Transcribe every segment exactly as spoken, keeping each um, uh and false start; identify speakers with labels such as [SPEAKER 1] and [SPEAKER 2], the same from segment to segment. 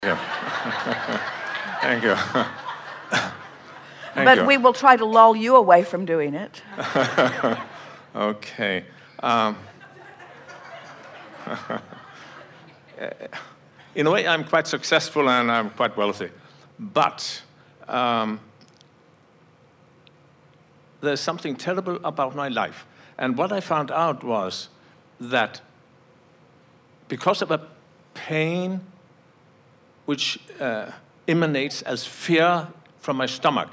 [SPEAKER 1] Yeah. Thank you. Thank
[SPEAKER 2] but
[SPEAKER 1] you.
[SPEAKER 2] we will try to lull you away from doing it.
[SPEAKER 1] Okay. Um, in a way, I'm quite successful and I'm quite wealthy. But um, there's something terrible about my life. And what I found out was that because of a pain which uh, emanates as fear from my stomach,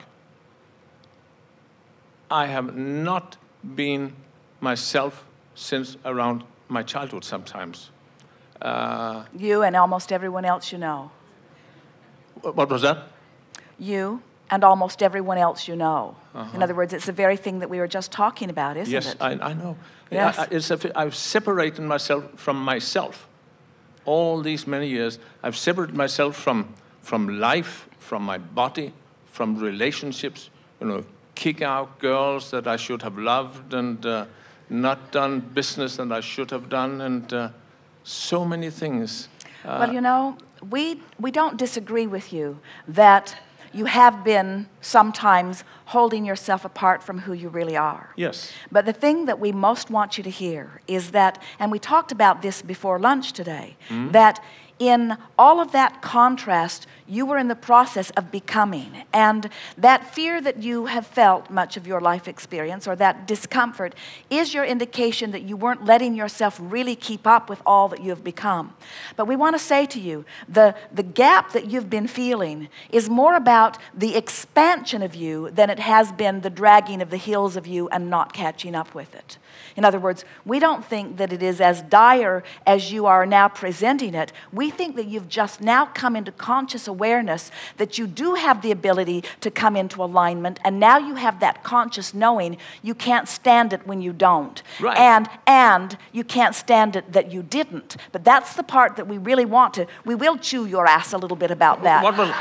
[SPEAKER 1] I have not been myself since around my childhood sometimes. Uh,
[SPEAKER 2] You and almost everyone else you know.
[SPEAKER 1] what was that?
[SPEAKER 2] You and almost everyone else you know.
[SPEAKER 1] Uh-huh.
[SPEAKER 2] In other words, it's the very thing that we were just talking about, isn't
[SPEAKER 1] yes,
[SPEAKER 2] it?
[SPEAKER 1] Yes, I, I know.
[SPEAKER 2] Yes.
[SPEAKER 1] I, I, it's a, I've separated myself from myself. All these many years, I've separated myself from, from life, from my body, from relationships, you know, kick out girls that I should have loved and uh, not done business that I should have done, and uh, so many things. Uh,
[SPEAKER 2] well, you know, we, we don't disagree with you that you have been sometimes holding yourself apart from who you really are.
[SPEAKER 1] Yes.
[SPEAKER 2] But the thing that we most want you to hear is that, and we talked about this before lunch today, mm-hmm. that in all of that contrast, you were in the process of becoming. And that fear that you have felt much of your life experience, or that discomfort, is your indication that you weren't letting yourself really keep up with all that you have become. But we want to say to you, the, the gap that you've been feeling is more about the expansion of you than it has been the dragging of the heels of you and not catching up with it. In other words, we don't think that it is as dire as you are now presenting it. We think that you've just now come into conscious awareness that you do have the ability to come into alignment, and now you have that conscious knowing you can't stand it when you don't.
[SPEAKER 1] Right.
[SPEAKER 2] And, and you can't stand it that you didn't. But that's the part that we really want to, we will chew your ass a little bit about that.
[SPEAKER 1] What was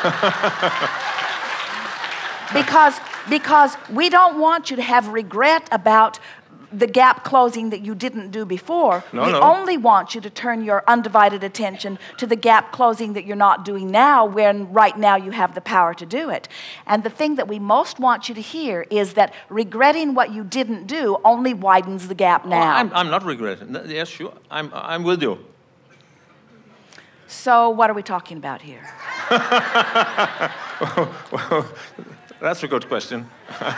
[SPEAKER 2] because, because we don't want you to have regret about the gap closing that you didn't do before.
[SPEAKER 1] No,
[SPEAKER 2] we
[SPEAKER 1] no.
[SPEAKER 2] only want you to turn your undivided attention to the gap closing that you're not doing now, when right now you have the power to do it. And the thing that we most want you to hear is that regretting what you didn't do only widens the gap now.
[SPEAKER 1] Oh, I'm, I'm not regretting. Yes, sure. I'm, I'm with you.
[SPEAKER 2] So what are we talking about here?
[SPEAKER 1] Well, that's a good question.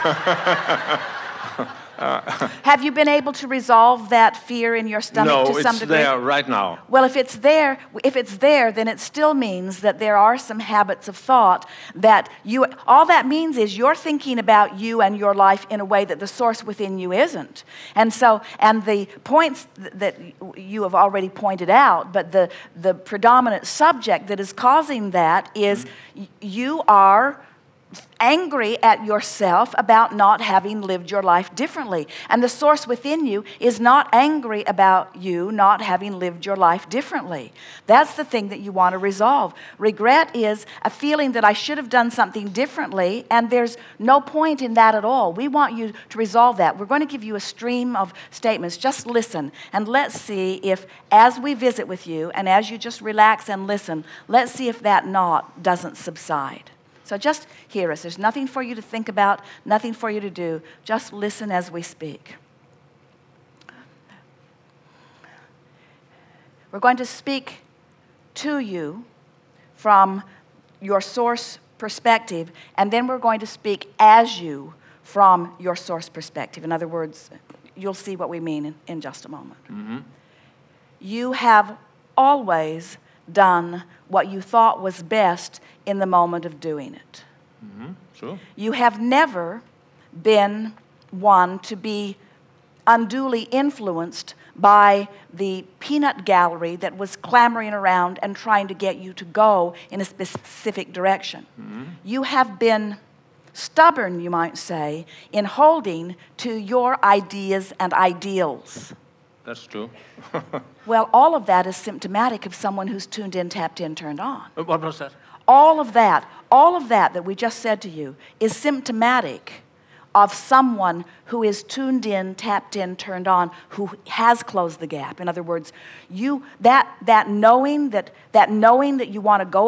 [SPEAKER 2] Uh, Have you been able to resolve that fear in your stomach
[SPEAKER 1] no,
[SPEAKER 2] to some
[SPEAKER 1] it's
[SPEAKER 2] degree?
[SPEAKER 1] there right now.
[SPEAKER 2] Well, if it's there, if it's there, then it still means that there are some habits of thought that you, all that means is you're thinking about you and your life in a way that the source within you isn't. And so, and the points th- that you have already pointed out, but the, the predominant subject that is causing that is mm-hmm. y- you are angry at yourself about not having lived your life differently. And the source within you is not angry about you not having lived your life differently. That's the thing that you want to resolve. Regret is a feeling that I should have done something differently, and there's no point in that at all. We want you to resolve that. We're going to give you a stream of statements. Just listen, and let's see if, as we visit with you, and as you just relax and listen, let's see if that knot doesn't subside. So just hear us. There's nothing for you to think about, nothing for you to do. Just listen as we speak. We're going to speak to you from your source perspective, and then we're going to speak as you from your source perspective. In other words, you'll see what we mean in, in just a moment.
[SPEAKER 1] Mm-hmm.
[SPEAKER 2] You have always done what you thought was best in the moment of doing it.
[SPEAKER 1] Mm-hmm. Sure.
[SPEAKER 2] You have never been one to be unduly influenced by the peanut gallery that was clamoring around and trying to get you to go in a specific direction.
[SPEAKER 1] Mm-hmm.
[SPEAKER 2] You have been stubborn, you might say, in holding to your ideas and ideals.
[SPEAKER 1] That's true.
[SPEAKER 2] Well, all of that is symptomatic of someone who's tuned in, tapped in, turned on.
[SPEAKER 1] What was that?
[SPEAKER 2] All of that, all of that that we just said to you is symptomatic of someone who is tuned in, tapped in, turned on, who has closed the gap. In other words, you that that knowing that that knowing that you want to go